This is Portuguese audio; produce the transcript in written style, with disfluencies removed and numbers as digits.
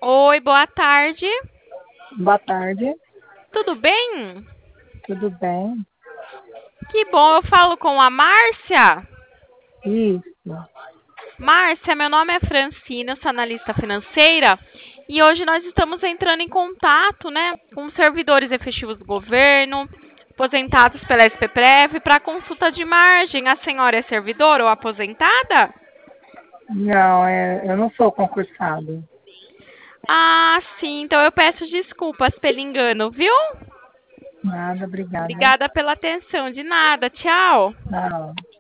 Oi, boa tarde. Boa tarde, Tudo bem? tudo bem? Que bom, eu falo com a Márcia. Isso. Márcia, meu nome é Francina, eu sou analista financeira e hoje nós estamos entrando em contato, com os servidores efetivos do governo, aposentados pela SPPREV, para consulta de margem. A senhora é servidora ou aposentada? Não, eu não sou concursado. Ah, sim, então eu peço desculpas pelo engano, viu? Nada, obrigada. Obrigada pela atenção, de nada, tchau. Não.